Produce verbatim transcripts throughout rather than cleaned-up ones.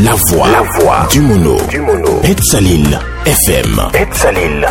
La voix, la voix du mono, du mono. Petsalil F M. Petsalil.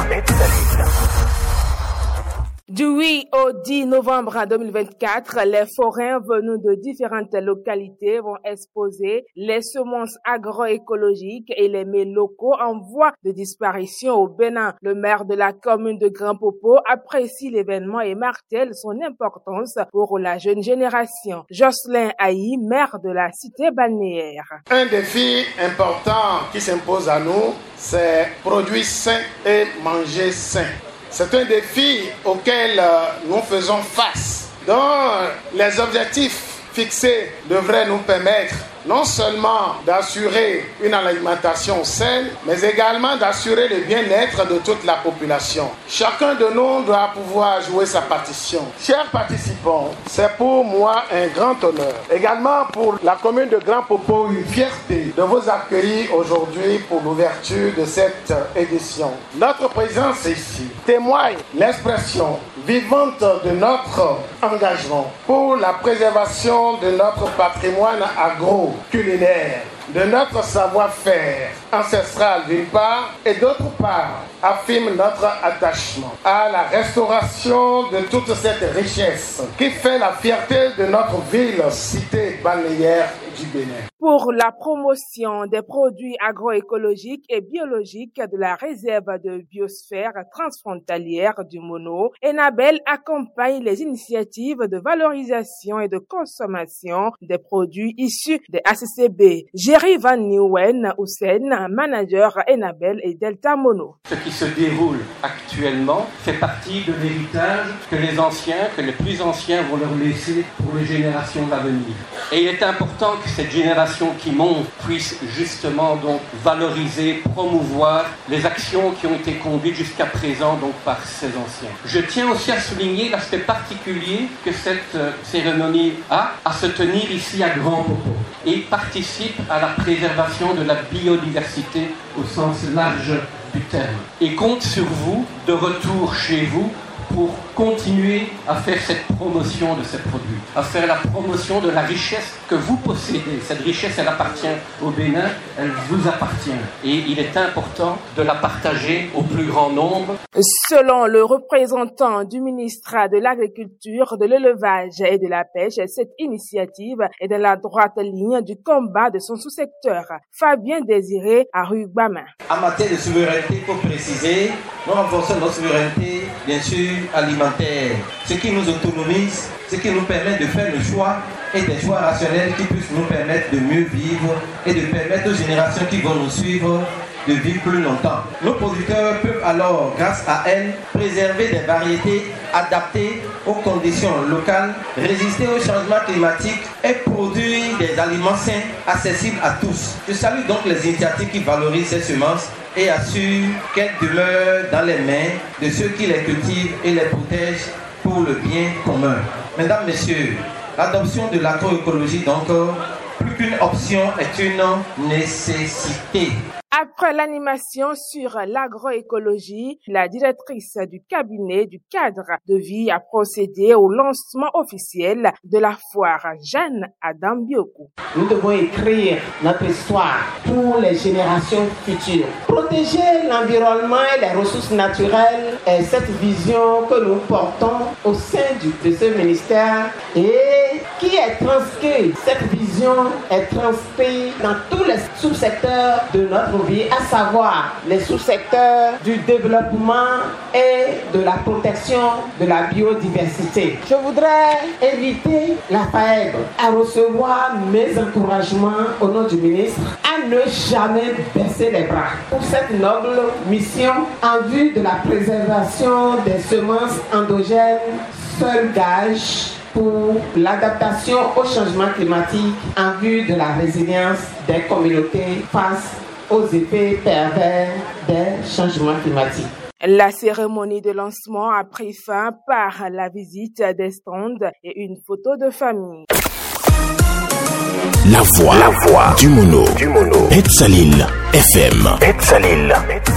Du huit au dix novembre deux mille vingt-quatre, les forains venus de différentes localités vont exposer les semences agroécologiques et les mets locaux en voie de disparition au Bénin. Le maire de la commune de Grand Popo apprécie l'événement et martèle son importance pour la jeune génération. Jocelyn Aïe, maire de la cité balnéaire. Un défi important qui s'impose à nous, c'est produire sain et manger sain. C'est un défi auquel nous faisons face, dont les objectifs fixés devraient nous permettre non seulement d'assurer une alimentation saine, mais également d'assurer le bien-être de toute la population. Chacun de nous doit pouvoir jouer sa partition. Chers participants, c'est pour moi un grand honneur. Également pour la commune de Grand Popo, une fierté de vous accueillir aujourd'hui pour l'ouverture de cette édition. Notre présence ici témoigne l'expression vivante de notre engagement pour la préservation de notre patrimoine agro culinaire, de notre savoir-faire ancestral d'une part et d'autre part affirme notre attachement à la restauration de toute cette richesse qui fait la fierté de notre ville, cité balnéaire du Bénin. Pour la promotion des produits agroécologiques et biologiques de la réserve de biosphère transfrontalière du Mono, Enabel accompagne les initiatives de valorisation et de consommation des produits issus des A C C B. Jerry Van Nieuwen Hussein, manager Enabel et Delta Mono. Ce qui se déroule actuellement fait partie de l'héritage que les anciens, que les plus anciens vont leur laisser pour les générations à venir. Et il est important que cette génération qui monte puisse justement donc valoriser, promouvoir les actions qui ont été conduites jusqu'à présent donc par ces anciens. Je tiens aussi à souligner l'aspect particulier que cette euh, cérémonie a à se tenir ici à Grand Popo et participe à la préservation de la biodiversité au sens large du terme et compte sur vous de retour chez vous pour continuer à faire cette promotion de ces produits, à faire la promotion de la richesse que vous possédez. Cette richesse, elle appartient au Bénin, elle vous appartient. Et il est important de la partager au plus grand nombre. Selon le représentant du ministère de l'Agriculture, de l'Élevage et de la Pêche, cette initiative est dans la droite ligne du combat de son sous-secteur, Fabien Désiré à Rue-Bamin. En matière de souveraineté, il faut préciser, nous renforçons notre souveraineté, bien sûr, alimentaire, ce qui nous autonomise, ce qui nous permet de faire le choix et des choix rationnels qui puissent nous permettre de mieux vivre et de permettre aux générations qui vont nous suivre de vivre plus longtemps. Nos producteurs peuvent alors, grâce à elles, préserver des variétés adaptées aux conditions locales, résister au changement climatique et produire des aliments sains accessibles à tous. Je salue donc les initiatives qui valorisent ces semences et assure qu'elles demeurent dans les mains de ceux qui les cultivent et les protègent pour le bien commun. Mesdames, Messieurs, l'adoption de l'agroécologie, donc, plus qu'une option, est une nécessité. Après l'animation sur l'agroécologie, la directrice du cabinet du cadre de vie a procédé au lancement officiel de la foire Jeanne Adam Bioku. Nous devons écrire notre histoire pour les générations futures. Protéger l'environnement et les ressources naturelles est cette vision que nous portons au sein du, de ce ministère et qui est transcrite. Cette vision est transcrite dans tous les sous-secteurs de notre vie, à savoir les sous-secteurs du développement et de la protection de la biodiversité. Je voudrais inviter la F A E B à recevoir mes encouragements au nom du ministre à ne jamais baisser les bras pour cette noble mission en vue de la préservation des semences endogènes, seul gage pour l'adaptation au changement climatique en vue de la résilience des communautés face aux effets pervers des changements climatiques. La cérémonie de lancement a pris fin par la visite des stands et une photo de famille. La voix, la voix du mono, du mono. Petsalil F M. Petsalil.